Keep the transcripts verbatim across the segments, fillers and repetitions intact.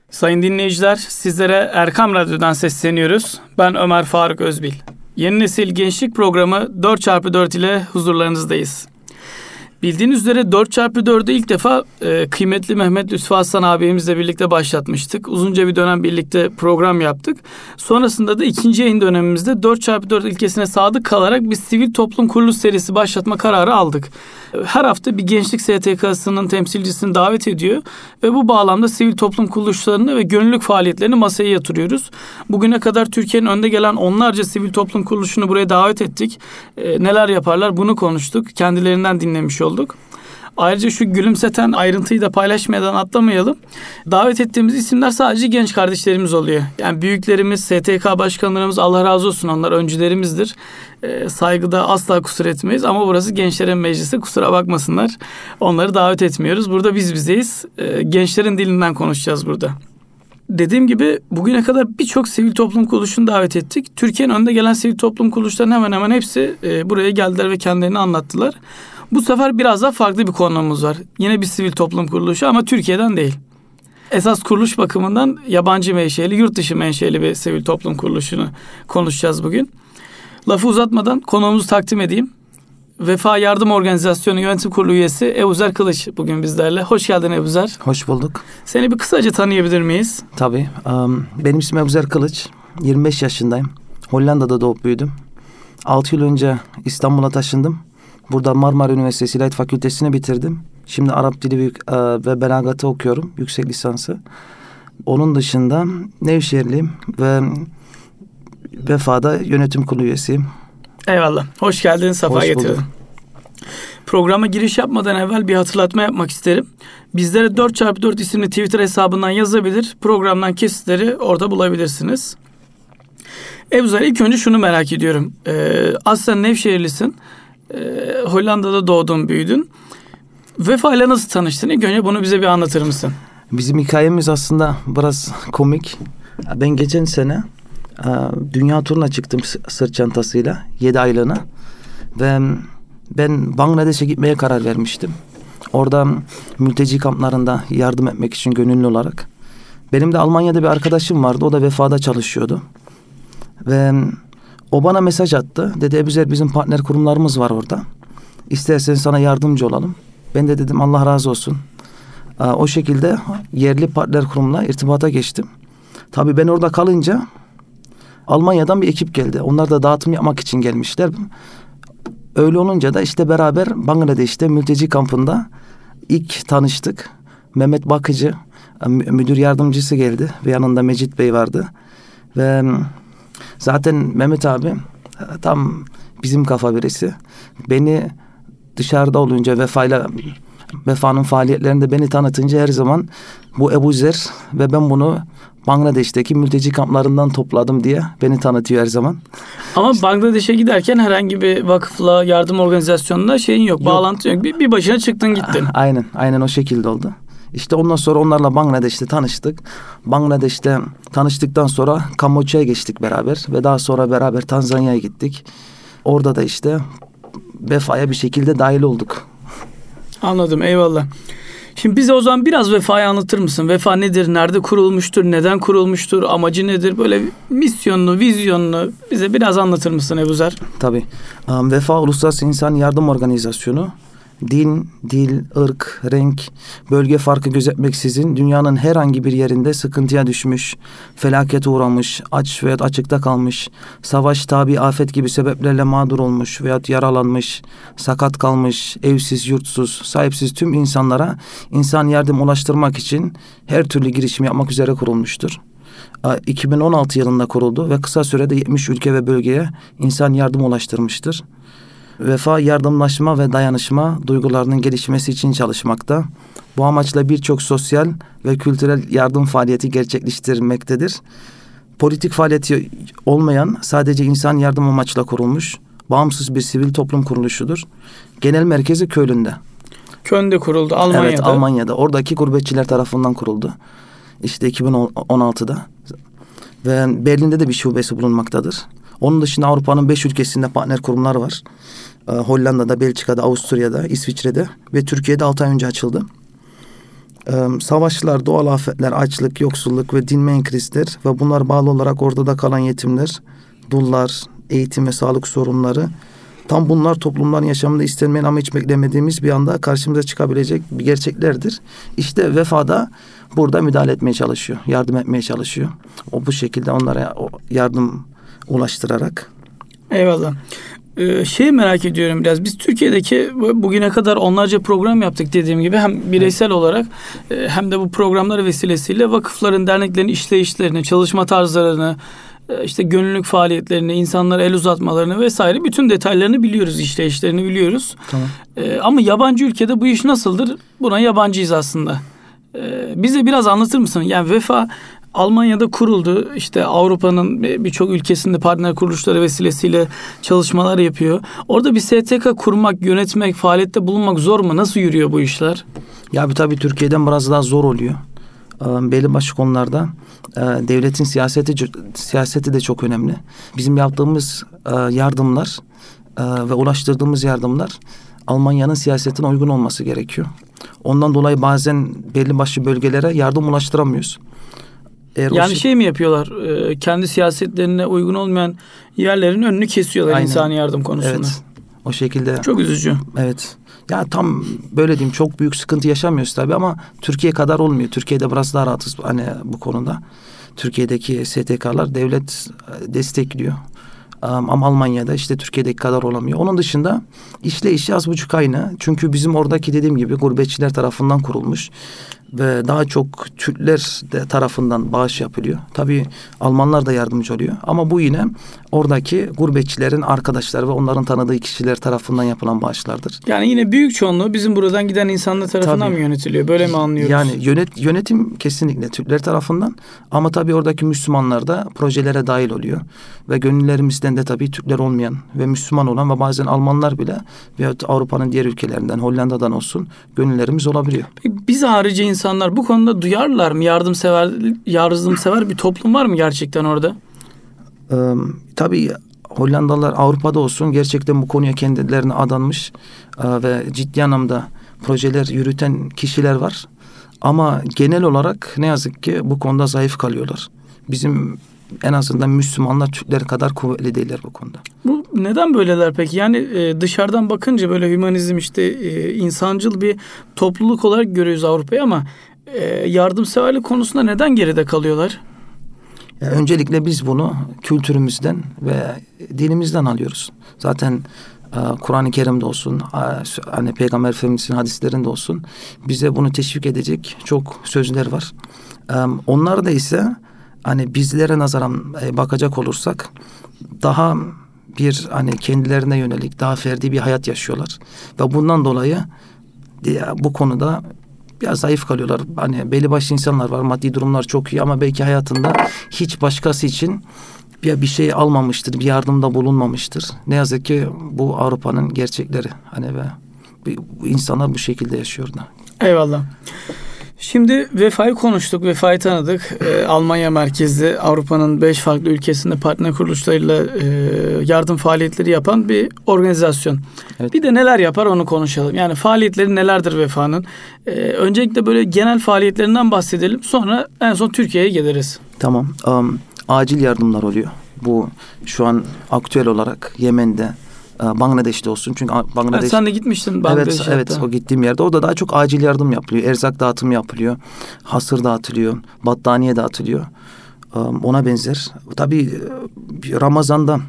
Sayın dinleyiciler, sizlere Erkam Radyo'dan sesleniyoruz. Ben Ömer Faruk Özbil. Yeni Nesil Gençlik Programı dört çarpı dört ile huzurlarınızdayız. Bildiğiniz üzere dört çarpı dördü ilk defa e, kıymetli Mehmet Lütfü Aslan abimizle birlikte başlatmıştık. Uzunca bir dönem birlikte program yaptık. Sonrasında da ikinci yayın dönemimizde dört çarpı dört ilkesine sadık kalarak bir sivil toplum kuruluş serisi başlatma kararı aldık. Her hafta bir gençlik S T K'sının temsilcisini davet ediyor ve bu bağlamda sivil toplum kuruluşlarını ve gönüllülük faaliyetlerini masaya yatırıyoruz. Bugüne kadar Türkiye'nin önde gelen onlarca sivil toplum kuruluşunu buraya davet ettik. E, neler yaparlar bunu konuştuk. Kendilerinden dinlemiş olduk. Ayrıca şu gülümseten ayrıntıyı da paylaşmadan atlamayalım. Davet ettiğimiz isimler sadece genç kardeşlerimiz oluyor. Yani büyüklerimiz, S T K başkanlarımız, Allah razı olsun, onlar öncülerimizdir. E, saygıda asla kusur etmeyiz ama burası gençlerin meclisi, kusura bakmasınlar. Onları davet etmiyoruz. Burada biz bizeyiz. E, gençlerin dilinden konuşacağız burada. Dediğim gibi bugüne kadar birçok sivil toplum kuruluşunu davet ettik. Türkiye'nin önde gelen sivil toplum kuruluşlarının hemen hemen hepsi e, buraya geldiler ve kendilerini anlattılar. Bu sefer biraz daha farklı bir konumuz var. Yine bir sivil toplum kuruluşu ama Türkiye'den değil. Esas kuruluş bakımından yabancı menşeli, yurt dışı menşeli bir sivil toplum kuruluşunu konuşacağız bugün. Lafı uzatmadan konuğumuzu takdim edeyim. Vefa Yardım Organizasyonu Yönetim Kurulu üyesi Ebuzer Kılıç bugün bizlerle. Hoş geldin Ebuzer. Hoş bulduk. Seni bir kısaca tanıyabilir miyiz? Tabii. Um, benim ismim Ebuzer Kılıç. yirmi beş yaşındayım. Hollanda'da doğup büyüdüm. altı yıl önce İstanbul'a taşındım. Burada Marmara Üniversitesi İlahiyat Fakültesini bitirdim. Şimdi Arap Dili ve Belagatı okuyorum. Yüksek lisansı. Onun dışında Nevşehirliyim ve Vefa'da yönetim kurulu üyesiyim. Eyvallah. Hoş geldin, safa getirdin. Programa giriş yapmadan evvel bir hatırlatma yapmak isterim. Bizlere dört çarpı dört isimli Twitter hesabından yazabilir. Programdan kesitleri orada bulabilirsiniz. Ebuzer, ilk önce şunu merak ediyorum. Ee, aslen Nevşehirlisin. Ee, Hollanda'da doğdun, büyüdün. Vefa ile nasıl tanıştın? İlk önce bunu bize bir anlatır mısın? Bizim hikayemiz aslında biraz komik. Ben geçen sene dünya turuna çıktım sırt çantasıyla yedi aylığına ve ben Bangladeş'e gitmeye karar vermiştim. Orada mülteci kamplarında yardım etmek için gönüllü olarak. Benim de Almanya'da bir arkadaşım vardı. O da Vefa'da çalışıyordu. Ve o bana mesaj attı. Dedi Ebuzer, bizim partner kurumlarımız var orada. İstersen sana yardımcı olalım. Ben de dedim Allah razı olsun. O şekilde yerli partner kurumla irtibata geçtim. Tabii ben orada kalınca Almanya'dan bir ekip geldi. Onlar da dağıtım yapmak için gelmişler. Öyle olunca da işte beraber Bangladeş'te mülteci kampında ilk tanıştık. Mehmet Bakıcı müdür yardımcısı geldi ve yanında Mecit Bey vardı. Ve zaten Mehmet abi tam bizim kafa birisi. Beni dışarıda olunca Vefa'yla Vefa'nın faaliyetlerinde beni tanıtınca her zaman bu Ebuzer ve ben bunu Bangladeş'teki mülteci kamplarından topladım diye beni tanıtıyor her zaman. Ama işte, Bangladeş'e giderken herhangi bir vakıfla, yardım organizasyonuna şeyin yok, yok. bağlantı yok. Bir, bir başına çıktın gittin. Aynen, aynen o şekilde oldu. İşte ondan sonra onlarla Bangladeş'te tanıştık. Bangladeş'te tanıştıktan sonra Kamboçya'ya geçtik beraber ve daha sonra beraber Tanzanya'ya gittik. Orada da işte Vefa'ya bir şekilde dahil olduk. Anladım, eyvallah. Şimdi bize o zaman biraz Vefa'yı anlatır mısın? Vefa nedir? Nerede kurulmuştur? Neden kurulmuştur? Amacı nedir? Böyle misyonunu, vizyonunu bize biraz anlatır mısın Ebuzer? Tabii. Um, Vefa Uluslararası İnsan Yardım Organizasyonu. Din, dil, ırk, renk, bölge farkı gözetmeksizin dünyanın herhangi bir yerinde sıkıntıya düşmüş, felakete uğramış, aç veya açıkta kalmış, savaş, tabi, afet gibi sebeplerle mağdur olmuş veya yaralanmış, sakat kalmış, evsiz, yurtsuz, sahipsiz tüm insanlara insan yardım ulaştırmak için her türlü girişim yapmak üzere kurulmuştur. iki bin on altı yılında kuruldu ve kısa sürede yetmiş ülke ve bölgeye insan yardım ulaştırmıştır. Vefa yardımlaşma ve dayanışma duygularının gelişmesi için çalışmakta. Bu amaçla birçok sosyal ve kültürel yardım faaliyeti gerçekleştirmektedir. Politik faaliyeti olmayan, sadece insan yardım amaçla kurulmuş, bağımsız bir sivil toplum kuruluşudur. Genel merkezi Köln'de. Köln'de kuruldu, Almanya'da. Evet, Almanya'da. Oradaki gurbetçiler tarafından kuruldu. İşte iki bin on altıda. Ve Berlin'de de bir şubesi bulunmaktadır. Onun dışında Avrupa'nın beş ülkesinde partner kurumlar var. Hollanda'da, Belçika'da, Avusturya'da, İsviçre'de ve Türkiye'de altı ay önce açıldı. Savaşlar, doğal afetler, açlık, yoksulluk ve dinmeyen krizler ve bunlar bağlı olarak ortada kalan yetimler, dullar, eğitim ve sağlık sorunları. Tam bunlar toplumların yaşamında istenmeyen ama hiç beklemediğimiz bir anda karşımıza çıkabilecek bir gerçeklerdir. İşte Vefa burada müdahale etmeye çalışıyor, yardım etmeye çalışıyor. O bu şekilde onlara yardım ulaştırarak. Eyvallah. Ee, şey merak ediyorum biraz. Biz Türkiye'deki bugüne kadar onlarca program yaptık dediğim gibi. Hem bireysel evet. olarak hem de bu programlar vesilesiyle vakıfların, derneklerin işleyişlerini, çalışma tarzlarını, işte gönüllülük faaliyetlerini, insanlara el uzatmalarını vesaire bütün detaylarını biliyoruz, işleyişlerini biliyoruz. Tamam. Ee, ama yabancı ülkede bu iş nasıldır? Buna yabancıyız aslında. Ee, bize biraz anlatır mısın? Yani Vefa Almanya'da kuruldu. İşte Avrupa'nın birçok ülkesinde partner kuruluşları vesilesiyle çalışmalar yapıyor. Orada bir S T K kurmak, yönetmek, faaliyette bulunmak zor mu? Nasıl yürüyor bu işler? Ya tabii Türkiye'den biraz daha zor oluyor. Belli başlı konularda devletin siyaseti siyaseti de çok önemli. Bizim yaptığımız yardımlar ve ulaştırdığımız yardımlar Almanya'nın siyasetine uygun olması gerekiyor. Ondan dolayı bazen belli başlı bölgelere yardım ulaştıramıyoruz. Eğer yani şey... şey mi yapıyorlar? Kendi siyasetlerine uygun olmayan yerlerin önünü kesiyorlar. Aynen. İnsani yardım konusunda. Evet. O şekilde. Çok üzücü. Evet. Ya tam böyle diyeyim, çok büyük sıkıntı yaşamıyoruz tabii ama Türkiye kadar olmuyor. Türkiye'de biraz daha rahatız hani bu konuda. Türkiye'deki S T K'lar devlet destekliyor. Ama Almanya'da işte Türkiye'deki kadar olamıyor. Onun dışında işleyişi az buçuk aynı. Çünkü bizim oradaki dediğim gibi gurbetçiler tarafından kurulmuş. Ve daha çok Türkler de tarafından bağış yapılıyor. Tabii Almanlar da yardımcı oluyor. Ama bu yine oradaki gurbetçilerin arkadaşları ve onların tanıdığı kişiler tarafından yapılan bağışlardır. Yani yine büyük çoğunluğu bizim buradan giden insanlar tarafından tabii. mı yönetiliyor? Böyle mi anlıyoruz? Yani yönet, yönetim kesinlikle Türkler tarafından. Ama tabii oradaki Müslümanlar da projelere dahil oluyor. Ve gönüllerimizden de tabii Türkler olmayan ve Müslüman olan ve bazen Almanlar bile veyahut Avrupa'nın diğer ülkelerinden, Hollanda'dan olsun gönüllerimiz olabiliyor. Biz harici insanlar bu konuda duyarlılar mı? Yardımsever, yardımsever bir toplum var mı gerçekten orada? Ee, tabii Hollandalılar Avrupa'da olsun gerçekten bu konuya kendilerine adanmış e, ve ciddi anlamda projeler yürüten kişiler var. Ama genel olarak ne yazık ki bu konuda zayıf kalıyorlar. Bizim en azından Müslümanlar Türkler kadar kuvvetli değiller bu konuda. Bu neden böyleler peki? Yani e, dışarıdan bakınca böyle hümanizm işte e, insancıl bir topluluk olarak görüyoruz Avrupa'yı ama e, yardımseverlik konusunda neden geride kalıyorlar? Yani öncelikle biz bunu kültürümüzden ve dinimizden alıyoruz. Zaten e, Kur'an-ı Kerim'de olsun, hani Peygamber Efendimiz'in hadislerinde olsun bize bunu teşvik edecek çok sözler var. E, onlar da ise hani bizlere nazaran e, bakacak olursak daha bir hani kendilerine yönelik daha ferdi bir hayat yaşıyorlar. Ve bundan dolayı e, bu konuda biraz zayıf kalıyorlar. Hani belli başlı insanlar var, maddi durumlar çok iyi ama belki hayatında hiç başkası için bir, bir şey almamıştır, bir yardımda bulunmamıştır. Ne yazık ki bu Avrupa'nın gerçekleri. Hani ve bu insanlar bu şekilde yaşıyorlar. Eyvallah. Şimdi Vefa'yı konuştuk, Vefa'yı tanıdık. Ee, Almanya merkezli Avrupa'nın beş farklı ülkesinde partner kuruluşlarıyla e, yardım faaliyetleri yapan bir organizasyon. Evet. Bir de neler yapar onu konuşalım. Yani faaliyetleri nelerdir Vefa'nın? Ee, öncelikle böyle genel faaliyetlerinden bahsedelim. Sonra en son Türkiye'ye geliriz. Tamam. Um, acil yardımlar oluyor. Bu şu an aktüel olarak Yemen'de, Bangladeş'te olsun. Çünkü Bangladeş... Ha, sen de gitmiştin Bangladeş'e. Evet, evet o gittiğim yerde. Orada daha çok acil yardım yapılıyor. Erzak dağıtımı yapılıyor. Hasır dağıtılıyor. Battaniye dağıtılıyor. Ona benzer. Tabii Ramazan'da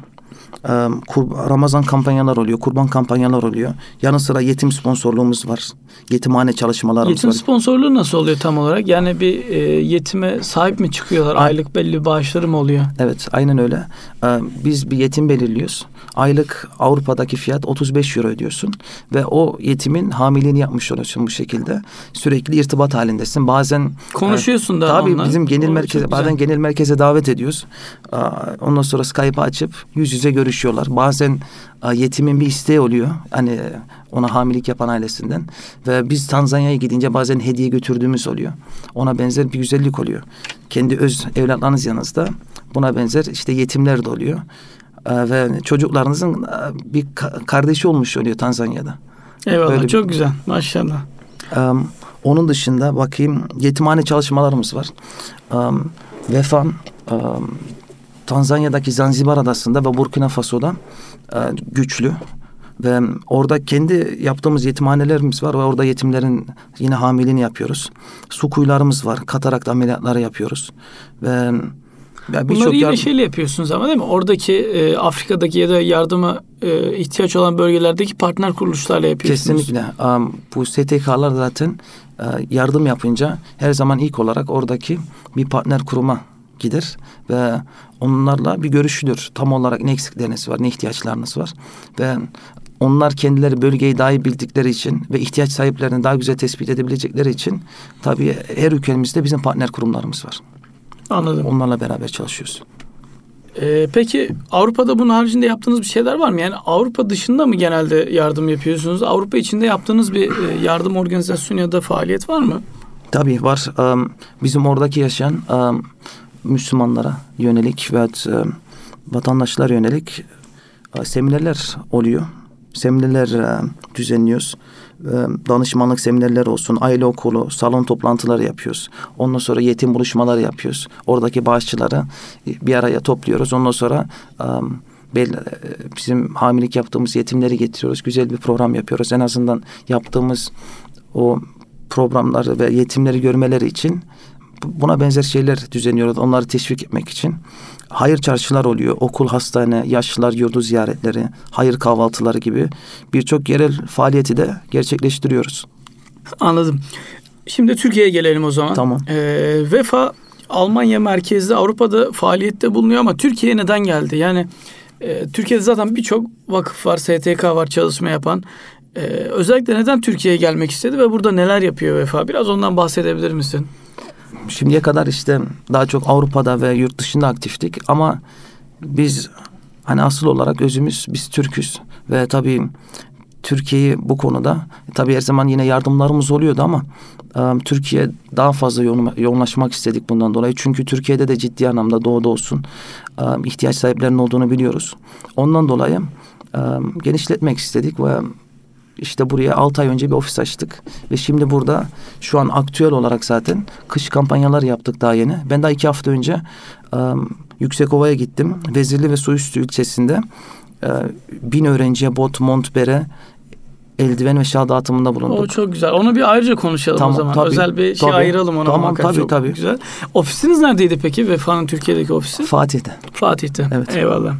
Ramazan kampanyalar oluyor. Kurban kampanyalar oluyor. Yanı sıra yetim sponsorluğumuz var. Yetimhane çalışmalarımız yetim var. Yetim sponsorluğu nasıl oluyor tam olarak? Yani bir e, yetime sahip mi çıkıyorlar? A- Aylık belli bağışları mı oluyor? Evet, aynen öyle. Ee, biz bir yetim belirliyoruz. Aylık Avrupa'daki fiyat otuz beş euro ödüyorsun. Ve o yetimin hamileliğini yapmış oluyorsun bu şekilde. Sürekli irtibat halindesin. Bazen... Konuşuyorsun e, da tabii onunla. bizim genel merkeze, bazen genel merkeze davet ediyoruz. Ee, ondan sonra Skype'ı açıp yüz yüze görüşüyorlar. Bazen e, yetimin bir isteği oluyor. Hani ona hamilelik yapan ailesinden. Ve biz Tanzanya'ya gidince bazen hediye götürdüğümüz oluyor. Ona benzer bir güzellik oluyor. Kendi öz evlatlarınız yanınızda buna benzer işte yetimler de oluyor. Ee, ve çocuklarınızın e, bir ka- kardeşi olmuş oluyor Tanzanya'da. Eyvallah, böyle çok bir... güzel maşallah. Ee, Onun dışında bakayım yetimhane çalışmalarımız var. Um, Vefa um, Tanzanya'daki Zanzibar Adası'nda ve Burkina Faso'da uh, güçlü. Ve orada kendi yaptığımız yetimhanelerimiz var ve orada yetimlerin yine hamileliğini yapıyoruz. Su kuyularımız var. Katarakt ameliyatları yapıyoruz. Ve ya bunları yine yardım... şeyle yapıyorsunuz ama değil mi? Oradaki e, Afrika'daki ya da yardıma e, ihtiyaç olan bölgelerdeki partner kuruluşlarla yapıyorsunuz. Kesinlikle. Um, bu S T K'lar zaten uh, yardım yapınca her zaman ilk olarak oradaki bir partner kuruma gider ve onlarla bir görüşülür. Tam olarak ne eksikleriniz var, ne ihtiyaçlarınız var ve onlar kendileri bölgeyi daha iyi bildikleri için ve ihtiyaç sahiplerini daha güzel tespit edebilecekleri için tabii her ülkemizde bizim partner kurumlarımız var. Anladım. Onlarla beraber çalışıyoruz. Ee, peki Avrupa'da bunun haricinde yaptığınız bir şeyler var mı? Yani Avrupa dışında mı genelde yardım yapıyorsunuz? Avrupa içinde yaptığınız bir yardım organizasyonu ya da faaliyet var mı? Tabii var. Um, bizim oradaki yaşayan um, Müslümanlara yönelik ve um, vatandaşlara yönelik uh, seminerler oluyor. Seminerler uh, düzenliyoruz. Danışmanlık seminerleri olsun, aile okulu, salon toplantıları yapıyoruz. Ondan sonra yetim buluşmaları yapıyoruz. Oradaki bağışçıları bir araya topluyoruz. Ondan sonra um, bizim hamilelik yaptığımız yetimleri getiriyoruz. Güzel bir program yapıyoruz. En azından yaptığımız o programları ve yetimleri görmeleri için buna benzer şeyler düzenliyoruz. Onları teşvik etmek için. Hayır çarşılar oluyor. Okul, hastane, yaşlılar yurdu ziyaretleri, hayır kahvaltıları gibi birçok yerel faaliyeti de gerçekleştiriyoruz. Anladım. Şimdi Türkiye'ye gelelim o zaman. Tamam. Ee, Vefa Almanya merkezli Avrupa'da faaliyette bulunuyor ama Türkiye'ye neden geldi? Yani e, Türkiye'de zaten birçok vakıf var, S T K var çalışma yapan. E, özellikle neden Türkiye'ye gelmek istedi ve burada neler yapıyor Vefa? Biraz ondan bahsedebilir misin? Şimdiye kadar işte daha çok Avrupa'da ve yurt dışında aktiftik ama biz hani asıl olarak özümüz biz Türk'üz ve tabii Türkiye'yi bu konuda tabii her zaman yine yardımlarımız oluyordu ama um, Türkiye daha fazla yoğun, yoğunlaşmak istedik bundan dolayı. Çünkü Türkiye'de de ciddi anlamda doğuda olsun um, ihtiyaç sahiplerinin olduğunu biliyoruz. Ondan dolayı um, genişletmek istedik ve İşte buraya altı ay önce bir ofis açtık. Ve şimdi burada şu an aktüel olarak zaten kış kampanyaları yaptık daha yeni. Ben daha iki hafta önce um, Yüksekova'ya gittim. Vezirli ve Suüstü ilçesinde uh, bin öğrenciye bot, mont, bere, eldiven ve şal dağıtımında bulunduk. O çok güzel. Onu bir ayrıca konuşalım tamam, o zaman. Tabii, Özel bir şey tabii, ayıralım ona. Tamam tabii çok tabii. Güzel. Ofisiniz neredeydi peki? Vefa'nın Türkiye'deki ofisi? Fatih'te. Fatih'te. Evet. Eyvallah.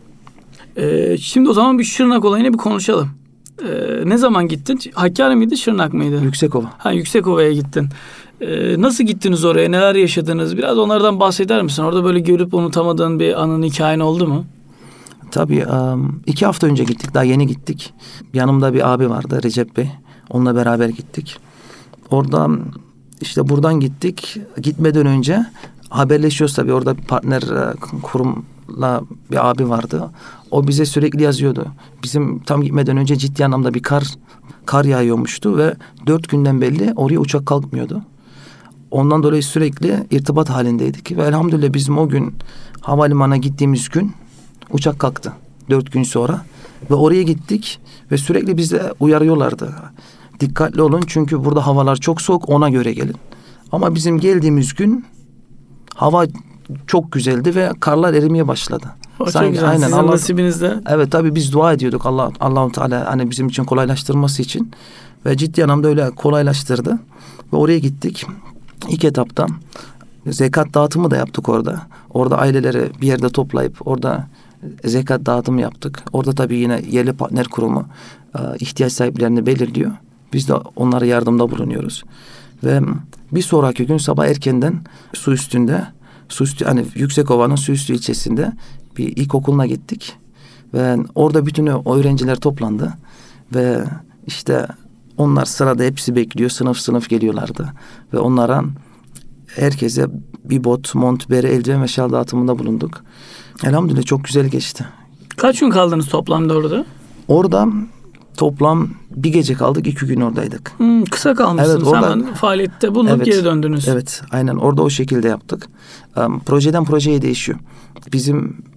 Ee, şimdi o zaman bir Şırnak olayını bir konuşalım. Ee, ne zaman gittin? Hakkari miydi, Şırnak mıydı? Yüksekova. Ha, Yüksekova'ya gittin. Ee, nasıl gittiniz oraya? Neler yaşadınız? Biraz onlardan bahseder misin? Orada böyle görüp unutamadığın bir anın, hikayen oldu mu? Tabii. Um, iki hafta önce gittik. Daha yeni gittik. Yanımda bir abi vardı, Recep Bey. Onunla beraber gittik. Orada işte buradan gittik. Gitmeden önce haberleşiyoruz tabii. Orada bir partner kurumla bir abi vardı. O bize sürekli yazıyordu. Bizim tam gitmeden önce ciddi anlamda bir kar kar yağıyormuştu ve dört günden belli oraya uçak kalkmıyordu. Ondan dolayı sürekli irtibat halindeydik ve elhamdülillah bizim o gün havalimanına gittiğimiz gün uçak kalktı. Dört gün sonra ve oraya gittik ve sürekli bize uyarıyorlardı. Dikkatli olun çünkü burada havalar çok soğuk, ona göre gelin. Ama bizim geldiğimiz gün hava çok güzeldi ve karlar erimeye başladı. O Sanki, çok güzel. Aynen, sizin Allah, nasibinizde. Evet tabii biz dua ediyorduk Allah Allahu Teala hani bizim için kolaylaştırması için ve ciddi anlamda öyle kolaylaştırdı ve oraya gittik. İlk etapta zekat dağıtımı da yaptık orada. Orada aileleri bir yerde toplayıp orada zekat dağıtımı yaptık. Orada tabii yine yerli partner kurumu ihtiyaç sahiplerini belirliyor. Biz de onlara yardımda bulunuyoruz. Ve bir sonraki gün sabah erkenden su üstünde, su üstü, hani Yüksekova'nın Suüstü ilçesinde bir ilkokuluna gittik. Ve orada bütün o öğrenciler toplandı. Ve işte onlar sırada hepsi bekliyor. Sınıf sınıf geliyorlardı. Ve onlara herkese bir bot, mont, bere, eldiven ve şal dağıtımında bulunduk. Elhamdülillah çok güzel geçti. Kaç gün kaldınız toplamda orada? Orada toplam bir gece kaldık, iki gün oradaydık. Hmm, kısa kalmışsınız. Evet, orada, hemen faaliyette bulunup evet, geri döndünüz. Evet, aynen orada o şekilde yaptık. Um, projeden projeye değişiyor. Bizim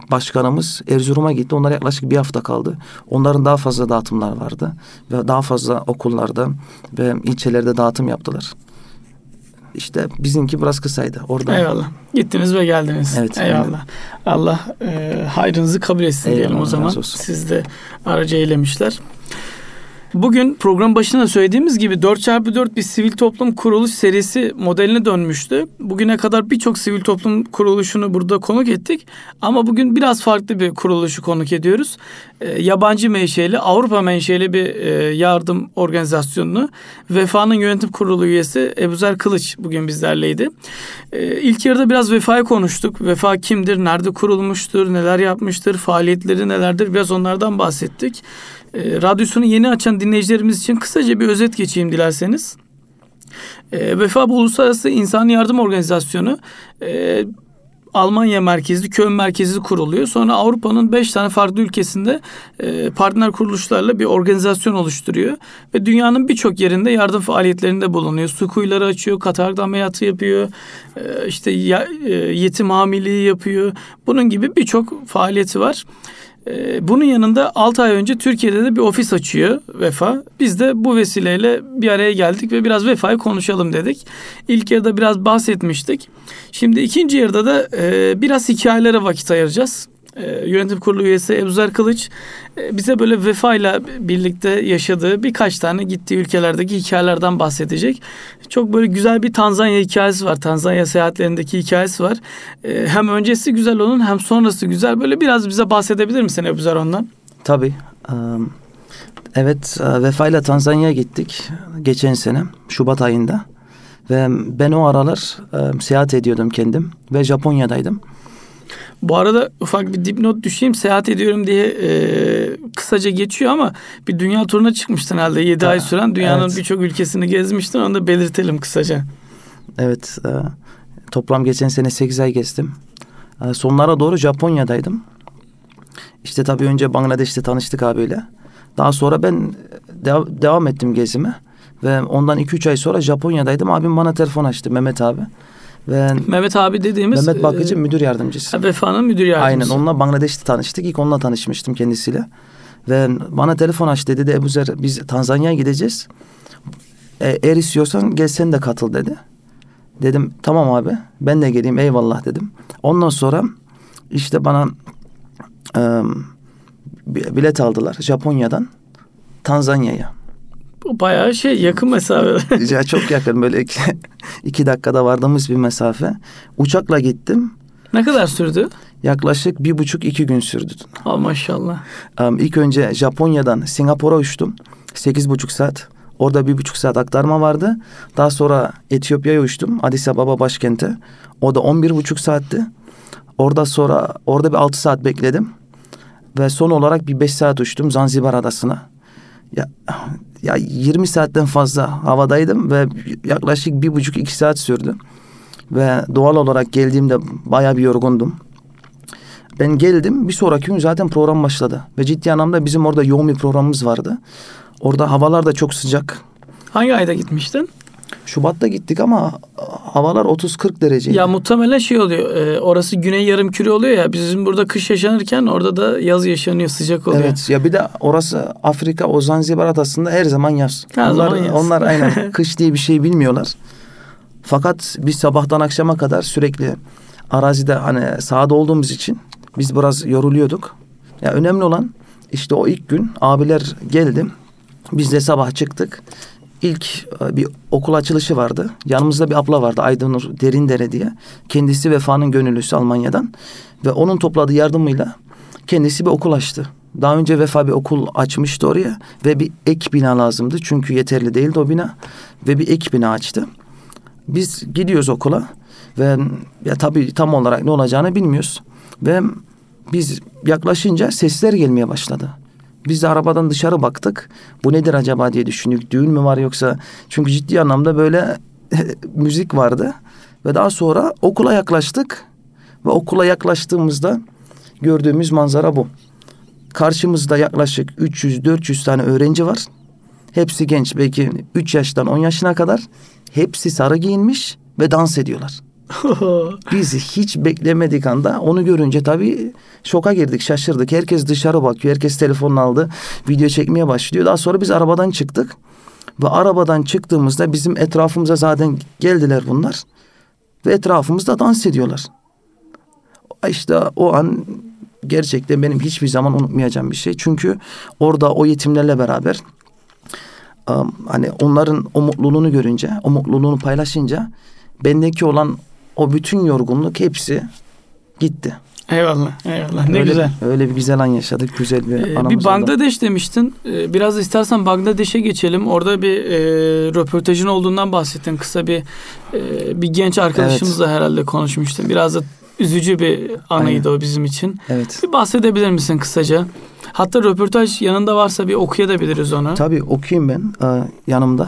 başkanımız Erzurum'a gitti. Onlar yaklaşık bir hafta kaldı. Onların daha fazla dağıtımlar vardı. Ve daha fazla okullarda ve ilçelerde dağıtım yaptılar. İşte bizimki biraz kısaydı. Orada. Eyvallah. Gittiniz ve geldiniz. Evet. Eyvallah. Aynen. Allah e, hayrınızı kabul etsin Eyvallah, diyelim o zaman. olsun. Siz de aracı eylemişler. Bugün program başında söylediğimiz gibi dört çarpı dört bir sivil toplum kuruluş serisi modeline dönmüştü. Bugüne kadar birçok sivil toplum kuruluşunu burada konuk ettik. Ama bugün biraz farklı bir kuruluşu konuk ediyoruz. E, yabancı menşeli, Avrupa menşeli bir e, yardım organizasyonunu. Vefa'nın yönetim kurulu üyesi Ebuzer Kılıç bugün bizlerleydi. E, ilk yarıda biraz Vefa'yı konuştuk. Vefa kimdir, nerede kurulmuştur, neler yapmıştır, faaliyetleri nelerdir, biraz onlardan bahsettik. E, radyosunu yeni açan dinleyicilerimiz için kısaca bir özet geçeyim dilerseniz. E, Vefa bu Uluslararası İnsan Yardım Organizasyonu e, Almanya merkezli, Köln merkezli kuruluyor. Sonra Avrupa'nın beş tane farklı ülkesinde e, partner kuruluşlarla bir organizasyon oluşturuyor. Ve dünyanın birçok yerinde yardım faaliyetlerinde bulunuyor. Su kuyuları açıyor, katarak ameliyatı yapıyor, e, işte ya, e, yetim hamiliği yapıyor. Bunun gibi birçok faaliyeti var. Bunun yanında altı ay önce Türkiye'de de bir ofis açıyor Vefa. Biz de bu vesileyle bir araya geldik ve biraz Vefa'yı konuşalım dedik. İlk yarıda biraz bahsetmiştik. Şimdi ikinci yarıda da e, biraz hikayelere vakit ayıracağız. E, yönetim kurulu üyesi Ebuzer Kılıç e, bize böyle Vefa ile birlikte yaşadığı birkaç tane gittiği ülkelerdeki hikayelerden bahsedecek. Çok böyle güzel bir Tanzanya hikayesi var. Tanzanya seyahatlerindeki hikayesi var. E, hem öncesi güzel onun hem sonrası güzel. Böyle biraz bize bahsedebilir misin Ebuzer ondan? Tabii. Evet, Vefa ile Tanzanya'ya gittik geçen sene Şubat ayında. Ve ben o aralar seyahat ediyordum kendim ve Japonya'daydım. Bu arada ufak bir dipnot düşeyim. Seyahat ediyorum diye e, kısaca geçiyor ama bir dünya turuna çıkmıştın herhalde. yedi ay süren dünyanın evet. birçok ülkesini gezmiştin. Onu da belirtelim kısaca. Evet. E, toplam geçen sene sekiz ay gezdim. E, sonlara doğru Japonya'daydım. İşte tabii önce Bangladeş'te tanıştık abiyle. Daha sonra ben de- devam ettim gezime. Ve ondan iki üç ay sonra Japonya'daydım. Abim bana telefon açtı, Mehmet abi. Ve Mehmet abi dediğimiz Mehmet Bakıcı e, müdür yardımcısı. Vefa'nın müdür yardımcısı. Aynen, onunla Bangladeş'te tanıştık. İlk onunla tanışmıştım kendisiyle. Ve bana telefon açtı, dedi Ebuzer biz Tanzanya'ya gideceğiz. E, eğer istiyorsan gel sen de katıl dedi. Dedim tamam abi ben de geleyim, eyvallah dedim. Ondan sonra işte bana e, bilet aldılar Japonya'dan Tanzanya'ya. Bayağı şey yakın mesafe. Ya çok yakın, böyle iki, iki dakikada vardığımız bir mesafe. Uçakla gittim. Ne kadar sürdü? Yaklaşık bir buçuk iki gün sürdü. Ha, maşallah. Um, ilk önce Japonya'dan Singapur'a uçtum. Sekiz buçuk saat. Orada bir buçuk saat aktarma vardı. Daha sonra Etiyopya'ya uçtum. Addis Ababa başkente. O da on bir buçuk saatti. Orada sonra orada bir altı saat bekledim. Ve son olarak bir beş saat uçtum Zanzibar adasına. Ya, ya yirmi saatten fazla havadaydım ve yaklaşık bir buçuk iki saat sürdü. Ve doğal olarak geldiğimde bayağı bir yorgundum. Ben geldim, bir sonraki gün zaten program başladı. Ve ciddi anlamda bizim orada yoğun bir programımız vardı. Orada havalar da çok sıcak. Hangi ayda gitmiştin? Şubat'ta gittik ama havalar otuz kırk dereceydi. Ya muhtemelen şey oluyor. E, orası güney yarımküre oluyor ya. Bizim burada kış yaşanırken orada da yaz yaşanıyor, sıcak oluyor. Evet. Ya bir de orası Afrika, o Zanzibar adasında her zaman yaz. Her onlar zaman yaz. onlar aynen kış diye bir şey bilmiyorlar. Fakat biz sabahtan akşama kadar sürekli arazide hani sahada olduğumuz için biz biraz yoruluyorduk. Ya önemli olan işte o ilk gün abiler geldi. Biz de sabah çıktık. İlk bir okul açılışı vardı. Yanımızda bir abla vardı, Aydınur Derindere diye. Kendisi Vefa'nın gönüllüsü Almanya'dan. Ve onun topladığı yardımıyla kendisi bir okul açtı. Daha önce Vefa bir okul açmıştı oraya. Ve bir ek bina lazımdı. Çünkü yeterli değildi o bina. Ve bir ek bina açtı. Biz gidiyoruz okula. Ve ya tabii tam olarak ne olacağını bilmiyoruz. Ve biz yaklaşınca sesler gelmeye başladı. Biz de arabadan dışarı baktık. Bu nedir acaba diye düşündük. Düğün mü var yoksa? Çünkü ciddi anlamda böyle müzik vardı. Ve daha sonra okula yaklaştık. Ve okula yaklaştığımızda gördüğümüz manzara bu. Karşımızda yaklaşık üç yüz dört yüz tane öğrenci var. Hepsi genç, belki üç yaştan on yaşına kadar. Hepsi sarı giyinmiş ve dans ediyorlar. Biz hiç beklemedik anda onu görünce tabii şoka girdik, şaşırdık. Herkes dışarı bakıyor, herkes telefonunu aldı, video çekmeye başlıyor. Daha sonra biz arabadan çıktık ve arabadan çıktığımızda bizim etrafımıza zaten geldiler bunlar ve etrafımızda dans ediyorlar. İşte o an gerçekten benim hiçbir zaman unutmayacağım bir şey. Çünkü orada o yetimlerle beraber um, hani onların o mutluluğunu görünce, o mutluluğunu paylaşınca bendeki olan o bütün yorgunluk hepsi gitti. Eyvallah, eyvallah. Ne öyle, güzel. Öyle bir güzel an yaşadık, güzel bir ee, anımız Bir Bangladeş oldu. demiştin. Ee, biraz istersen Bangladeş'e geçelim. Orada bir e, röportajın olduğundan bahsettin. Kısa bir e, bir genç arkadaşımızla evet. herhalde konuşmuştun. Biraz da üzücü bir anıydı Aynen. o bizim için. Evet. Bir bahsedebilir misin kısaca? Hatta röportaj yanında varsa bir okuyabiliriz onu. Tabii okuyayım ben e, yanımda.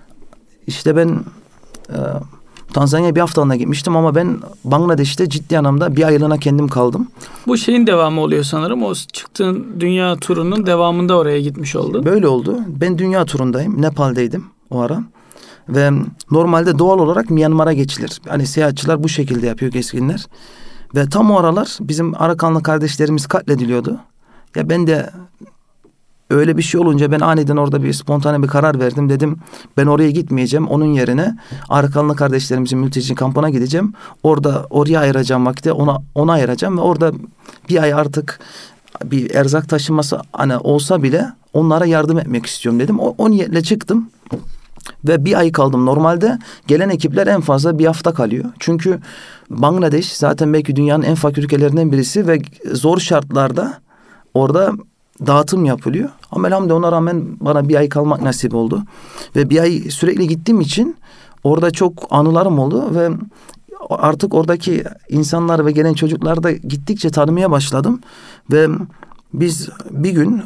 İşte ben e, Tanzanya'ya bir haftalığına gitmiştim ama ben Bangladeş'te ciddi anlamda bir aylığına kendim kaldım. Bu şeyin devamı oluyor sanırım. O çıktığın dünya turunun devamında oraya gitmiş oldun. Böyle oldu. Ben dünya turundayım. Nepal'deydim o ara. Ve normalde doğal olarak Myanmar'a geçilir. Hani seyahatçiler bu şekilde yapıyor, gezginler. Ve tam o aralar bizim Arakanlı kardeşlerimiz katlediliyordu. Ya ben de öyle bir şey olunca ben aniden orada bir spontane bir karar verdim. Dedim ben oraya gitmeyeceğim. Onun yerine Arakanlı kardeşlerimizin mülteci kampına gideceğim. Orada oraya ayıracağım vakti ona ona ayıracağım ve orada bir ay artık bir erzak taşınması hani olsa bile onlara yardım etmek istiyorum dedim. O, o niyetle çıktım. Ve bir ay kaldım. Normalde gelen ekipler en fazla bir hafta kalıyor. Çünkü Bangladeş zaten belki dünyanın en fakir ülkelerinden birisi ve zor şartlarda orada dağıtım yapılıyor. Ama elhamdülillah ona rağmen bana bir ay kalmak nasip oldu. Ve bir ay sürekli gittiğim için orada çok anılarım oldu ve artık oradaki insanlar ve gelen çocuklar da gittikçe tanımaya başladım. Ve biz bir gün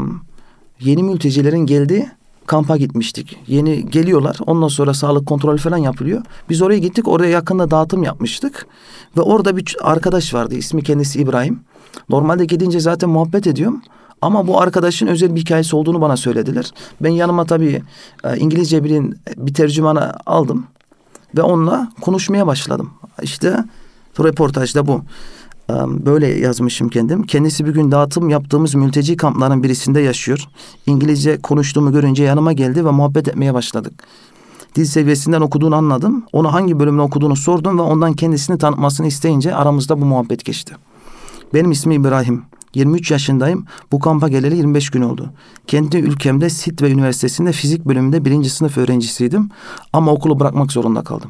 yeni mültecilerin geldiği kampa gitmiştik. Yeni geliyorlar. Ondan sonra sağlık kontrolü falan yapılıyor. Biz oraya gittik. Oraya yakında dağıtım yapmıştık. Ve orada bir arkadaş vardı. İsmi kendisi İbrahim. Normalde gidince zaten muhabbet ediyorum. Ama bu arkadaşın özel bir hikayesi olduğunu bana söylediler. Ben yanıma tabii İngilizce bilin bir tercümanı aldım. Ve onunla konuşmaya başladım. İşte röportajda bu. Böyle yazmışım kendim. Kendisi bir gün dağıtım yaptığımız mülteci kamplarının birisinde yaşıyor. İngilizce konuştuğumu görünce yanıma geldi ve muhabbet etmeye başladık. Dil seviyesinden okuduğunu anladım. Ona hangi bölümde okuduğunu sordum ve ondan kendisini tanıtmasını isteyince aramızda bu muhabbet geçti. Benim ismim İbrahim. yirmi üç yaşındayım. Bu kampa geleli yirmi beş gün oldu. Kendi ülkemde Sidve Üniversitesi'nde fizik bölümünde birinci sınıf öğrencisiydim. Ama okulu bırakmak zorunda kaldım.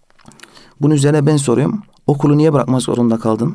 Bunun üzerine ben soruyorum. Okulu niye bırakmak zorunda kaldın?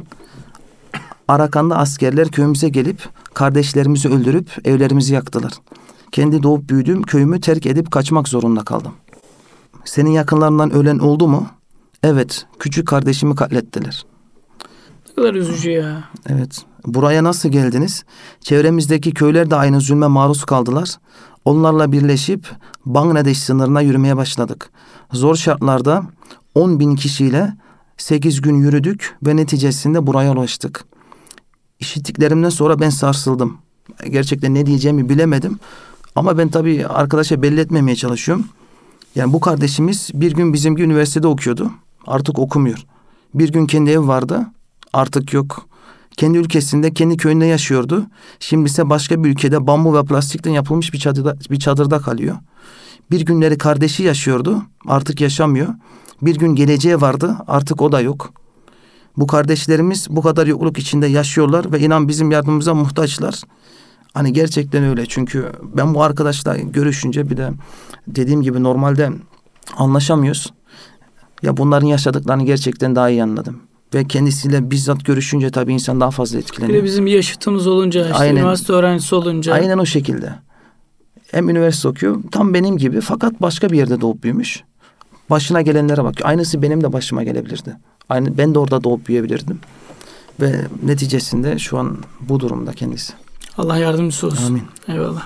Arakan'da askerler köyümüze gelip kardeşlerimizi öldürüp evlerimizi yaktılar. Kendi doğup büyüdüğüm köyümü terk edip kaçmak zorunda kaldım. Senin yakınlarından ölen oldu mu? Evet, küçük kardeşimi katlettiler. Ne kadar üzücü ya. Evet. Buraya nasıl geldiniz? Çevremizdeki köyler de aynı zulme maruz kaldılar. Onlarla birleşip Bangladeş sınırına yürümeye başladık. Zor şartlarda on bin kişiyle sekiz gün yürüdük ve neticesinde buraya ulaştık. İşittiklerimden sonra ben sarsıldım. Gerçekten ne diyeceğimi bilemedim. Ama ben tabii arkadaşa belli etmemeye çalışıyorum. Yani bu kardeşimiz bir gün bizim gibi üniversitede okuyordu. Artık okumuyor. Bir gün kendi ev vardı. Artık yok. Kendi ülkesinde, kendi köyünde yaşıyordu. Şimdi ise başka bir ülkede bambu ve plastikten yapılmış bir çadırda, bir çadırda kalıyor. Bir günleri kardeşi yaşıyordu. Artık yaşamıyor. Bir gün geleceği vardı. Artık o da yok. Bu kardeşlerimiz bu kadar yokluk içinde yaşıyorlar ve inan bizim yardımımıza muhtaçlar. Hani gerçekten öyle. Çünkü ben bu arkadaşla görüşünce bir de dediğim gibi normalde anlaşamıyoruz. Ya bunların yaşadıklarını gerçekten daha iyi anladım. Ve kendisiyle bizzat görüşünce tabii insan daha fazla etkileniyor. Bir de bizim yaşıtımız olunca, işte aynen, üniversite öğrencisi olunca. Aynen o şekilde. Hem üniversite okuyor, tam benim gibi fakat başka bir yerde doğup büyümüş. Başına gelenlere bak. Aynısı benim de başıma gelebilirdi. Aynı ben de orada doğup büyüyebilirdim. Ve neticesinde şu an bu durumda kendisi. Allah yardımcısı olsun. Amin. Eyvallah.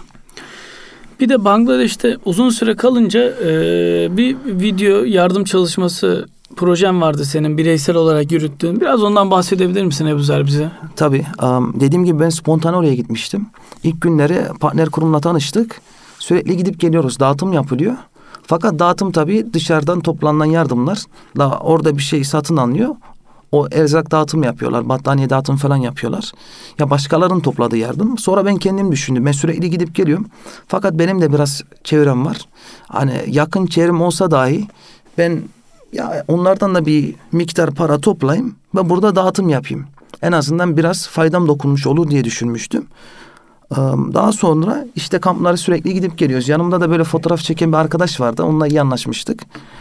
Bir de Bangladeş'te uzun süre kalınca e, bir video yardım çalışması projem vardı senin bireysel olarak yürüttüğün. Biraz ondan bahsedebilir misin Ebuzer bize? Tabii. Um, dediğim gibi ben spontane oraya gitmiştim. İlk günleri partner kurumla tanıştık. Sürekli gidip geliyoruz. Dağıtım yapılıyor. Fakat dağıtım tabii dışarıdan toplanan yardımlarla orada bir şey satın alınıyor. O erzak dağıtım yapıyorlar, battaniye dağıtım falan yapıyorlar. Ya başkalarının topladığı yardım. Sonra ben kendim düşündüm. Ben sürekli gidip geliyorum. Fakat benim de biraz çevrem var. Hani yakın çevrem olsa dahi ben ya onlardan da bir miktar para toplayayım ve burada dağıtım yapayım. En azından biraz faydam dokunmuş olur diye düşünmüştüm. Daha sonra işte kamplara sürekli gidip geliyoruz. Yanımda da böyle fotoğraf çeken bir arkadaş vardı. Onunla iyi anlaşmıştık.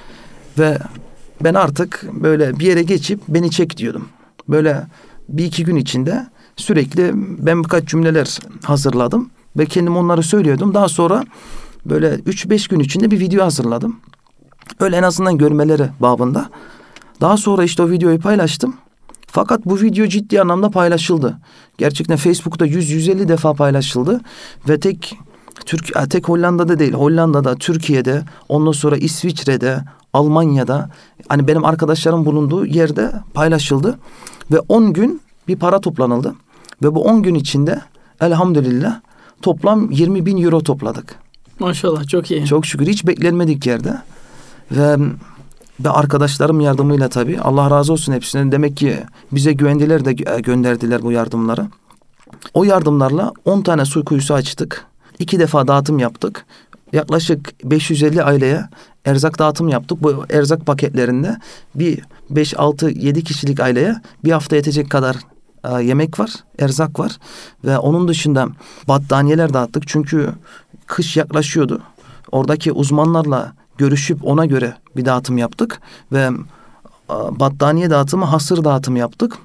Ve ben artık böyle bir yere geçip beni çek diyordum. Böyle bir iki gün içinde sürekli ben birkaç cümleler hazırladım. Ve kendim onları söylüyordum. Daha sonra böyle üç beş gün içinde bir video hazırladım. Öyle en azından görmeleri babında. Daha sonra işte o videoyu paylaştım. Fakat bu video ciddi anlamda paylaşıldı. Gerçekten Facebook'ta yüz yüz elli defa paylaşıldı. Ve tek Türk tek Hollanda'da değil, Hollanda'da, Türkiye'de, ondan sonra İsviçre'de, Almanya'da, hani benim arkadaşlarım bulunduğu yerde paylaşıldı. Ve on gün bir para toplanıldı. Ve bu on gün içinde elhamdülillah toplam yirmi bin euro topladık. Maşallah, çok iyi. Çok şükür, hiç beklenmedik yerde. Ve ve arkadaşlarım yardımıyla tabii, Allah razı olsun hepsinden. Demek ki bize güvendiler de gönderdiler bu yardımları. O yardımlarla on tane su kuyusu açtık. İki defa dağıtım yaptık. Yaklaşık beş yüz elli aileye erzak dağıtım yaptık. Bu erzak paketlerinde bir beş altı yedi kişilik aileye bir hafta yetecek kadar e, yemek var, erzak var. Ve onun dışında battaniyeler dağıttık. Çünkü kış yaklaşıyordu. Oradaki uzmanlarla görüşüp ona göre bir dağıtım yaptık. Ve e, battaniye dağıtımı, hasır dağıtımı yaptık.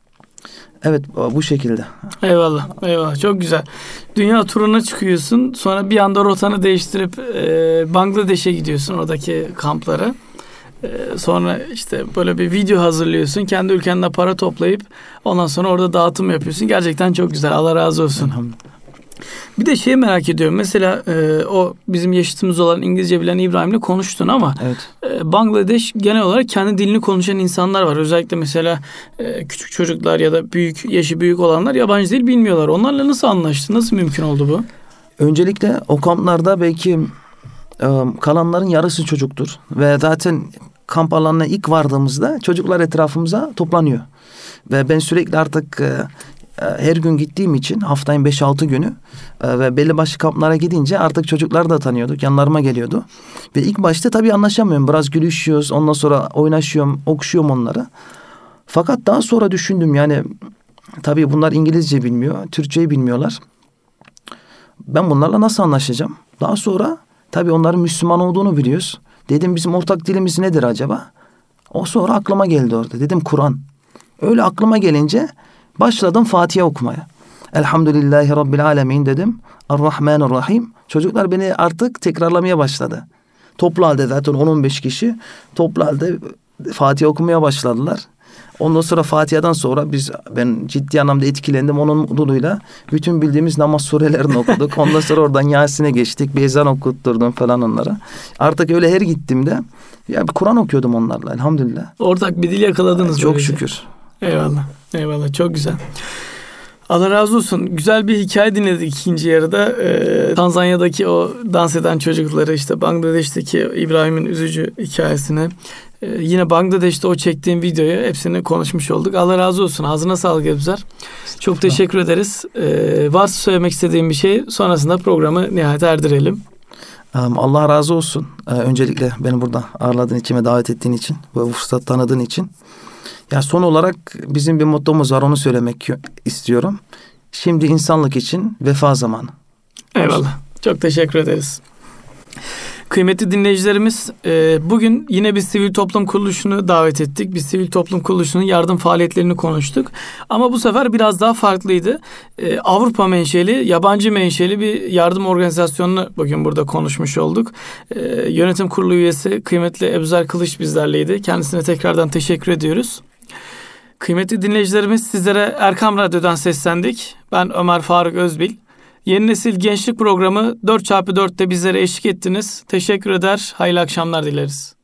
Evet, bu şekilde. Eyvallah, eyvallah. Çok güzel. Dünya turuna çıkıyorsun. Sonra bir anda rotanı değiştirip e, Bangladeş'e gidiyorsun, oradaki kamplara. E, sonra işte böyle bir video hazırlıyorsun. Kendi ülkende para toplayıp ondan sonra orada dağıtım yapıyorsun. Gerçekten çok güzel. Allah razı olsun. Bir de şeyi merak ediyorum. Mesela e, o bizim yaşıtımız olan İngilizce bilen İbrahim'le konuştun ama evet. e, Bangladeş genel olarak kendi dilini konuşan insanlar var. Özellikle mesela e, küçük çocuklar ya da büyük yaşı büyük olanlar yabancı dil bilmiyorlar. Onlarla nasıl anlaştın? Nasıl mümkün oldu bu? Öncelikle o kamplarda belki e, kalanların yarısı çocuktur. Ve zaten kamp alanına ilk vardığımızda çocuklar etrafımıza toplanıyor. Ve ben sürekli artık e, her gün gittiğim için haftanın beş altı günü ve belli başlı kamplara gidince artık çocukları da tanıyorduk. Yanlarıma geliyordu. Ve ilk başta tabii anlaşamıyorum. Biraz gülüşüyoruz. Ondan sonra oynaşıyorum, okşuyorum onları. Fakat daha sonra düşündüm, yani tabii bunlar İngilizce bilmiyor, Türkçeyi bilmiyorlar. Ben bunlarla nasıl anlaşacağım? Daha sonra tabii onların Müslüman olduğunu biliyoruz. Dedim bizim ortak dilimiz nedir acaba? O sonra aklıma geldi orada. Dedim Kur'an. Öyle aklıma gelince başladım Fatiha okumaya. Elhamdülillahi Rabbil Alemin dedim. Errahmanirrahim. Çocuklar beni artık tekrarlamaya başladı. Toplu halde zaten on on beş kişi toplu halde Fatiha okumaya başladılar. Ondan sonra Fatiha'dan sonra biz ben ciddi anlamda etkilendim. Onun mutluluğuyla bütün bildiğimiz namaz surelerini okuduk. Ondan sonra oradan Yasin'e geçtik. Bir ezan okutturdum falan onlara. Artık öyle her gittiğimde ya bir Kur'an okuyordum onlarla elhamdülillah. Ortak bir dil yakaladınız. Çok böylece. şükür. Eyvallah. Eyvallah. Çok güzel. Allah razı olsun. Güzel bir hikaye dinledik ikinci yarıda. Ee, Tanzanya'daki o dans eden çocukları, işte Bangladeş'teki İbrahim'in üzücü hikayesini, ee, yine Bangladeş'te o çektiğim videoyu, hepsini konuşmuş olduk. Allah razı olsun. Ağzına sağlık Ebzer. Çok teşekkür ederiz. Ee, varsa söylemek istediğim bir şey, sonrasında programı nihayete erdirelim. Allah razı olsun. Öncelikle beni burada ağırladığın için ve davet ettiğin için ve bu fırsat tanıdığın için. Ya son olarak bizim bir mottomuz var, onu söylemek istiyorum. Şimdi insanlık için vefa zamanı. Eyvallah. Çok teşekkür ederiz. Kıymetli dinleyicilerimiz, bugün yine bir sivil toplum kuruluşunu davet ettik. Bir sivil toplum kuruluşunun yardım faaliyetlerini konuştuk. Ama bu sefer biraz daha farklıydı. Avrupa menşeli, yabancı menşeli bir yardım organizasyonunu bugün burada konuşmuş olduk. Yönetim kurulu üyesi kıymetli Ebzer Kılıç bizlerleydi. Kendisine tekrardan teşekkür ediyoruz. Kıymetli dinleyicilerimiz, sizlere Erkam Radyo'dan seslendik. Ben Ömer Faruk Özbil. Yeni Nesil Gençlik Programı dört çarpı dörtte bizlere eşlik ettiniz. Teşekkür eder, hayırlı akşamlar dileriz.